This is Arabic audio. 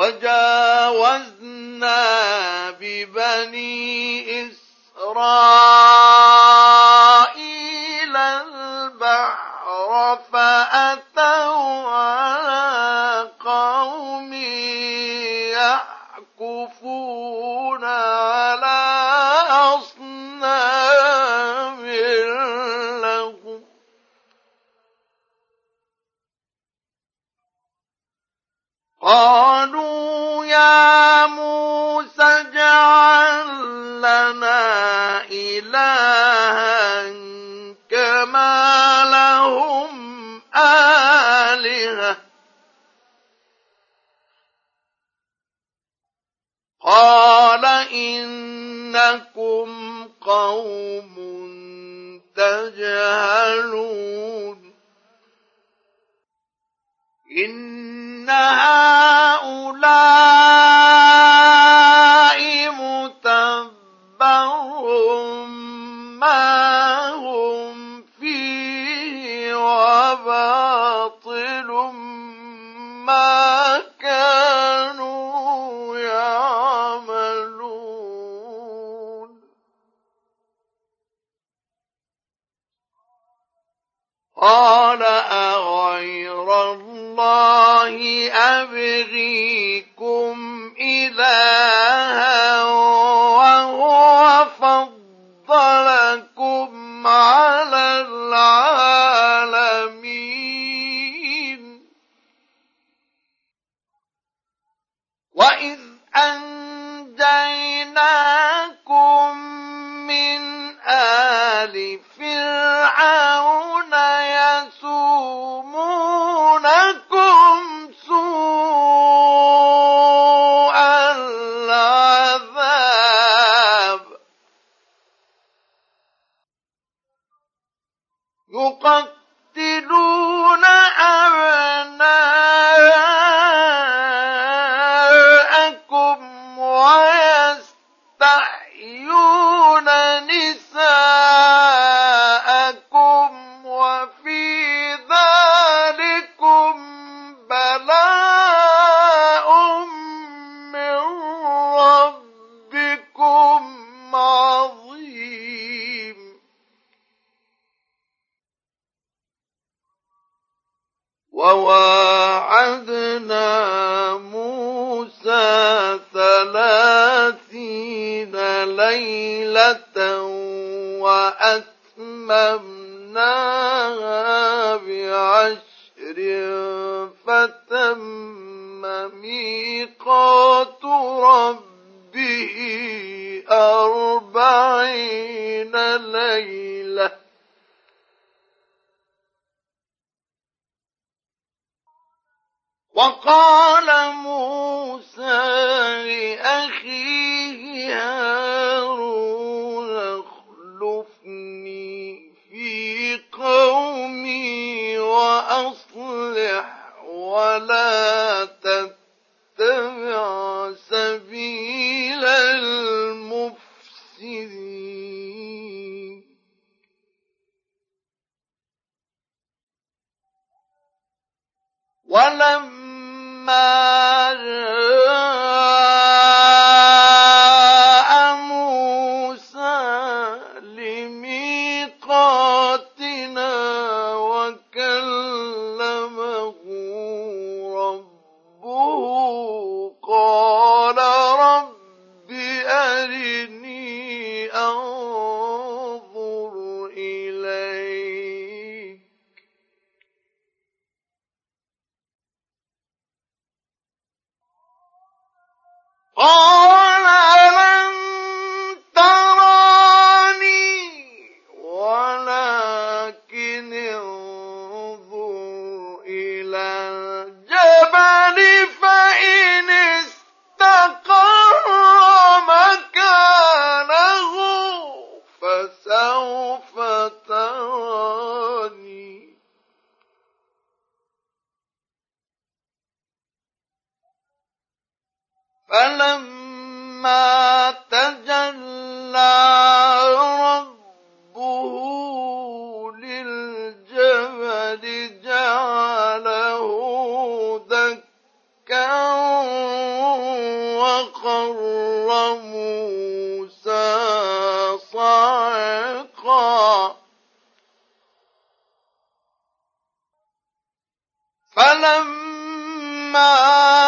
وَجَاوَزْنَا بِبَنِي إِسْرَائِيلَ الْبَحْرَ فَأَتَوْا عَلَىٰ قَوْمٍ يَعْكُفُونَ عَلَىٰ أَصْنَامٍ لَّهُمْ قَالُوا يَا مُوسَى اجْعَل لَّنَا إِلَٰهًا كَمَا لَهُمْ آلِهَةٌ قَالَ إِنَّكُمْ قَوْمٌ تَجْهَلُونَ إِنَّ هَٰؤُلَاءِ مُتَبَّرٌ مَّا هُمْ فِيهِ وَبَاطِلٌ مَّا كَانُوا يَعْمَلُونَ قَالَ أَغَيْرَ اللَّهِ أَبْغِيكُمْ إِلَٰهًا وَهُوَ فَضَّلَكُمْ عَلَى الْعَالَمِينَ وَإِذْ أَنجَيْنَاكُم مِّنْ آلِ فِرْعَوْنَ يَسُومُونَكُمْ سُوءَ الْعَذَابِ يُقَتِّلُونَ أَبْنَاءَكُمْ وَيَسْتَحْيُونَ نِسَاءَكُمْ وَفِي ذَٰلِكُم بَلَاءٌ مِّن رَّبِّكُمْ عَظِيمٌ وَوَاعَدْنَا مُوسَىٰ 30 لَيْلَةً وَأَتْمَمْنَاهَا ب10 فَتَمَّ مِيقَاتُ رَبِّهِ 40 لَيْلَةً وَقَالَ مُوسَىٰ لِأَخِيهِ هَارُونَ اخْلُفْنِي فِي قَوْمِي وَأَصْلِحْ وَلَا تَتَّبِعْ سَبِيلَ الْمُفْسِدِينَ وَلَمَّا جَاءَ مُوسَىٰ لِمِيقَاتِنَا وَكَلَّمَهُ رَبُّهُ قَالَ رَبِّ أَرِنِي أَنظُرْ إِلَيْكَ قَالَ لَن تَرَانِي وَلَٰكِنِ انظُرْ إِلَى الْجَبَلِ فَإِنِ اسْتَقَرَّ مَكَانَهُ فَسَوْفَ تَرَانِي فَلَمَّا تَجَلَّىٰ رَبُّهُ لِلْجَبَلِ جَعَلَهُ دَكًّا وخر موسى صعقا فلما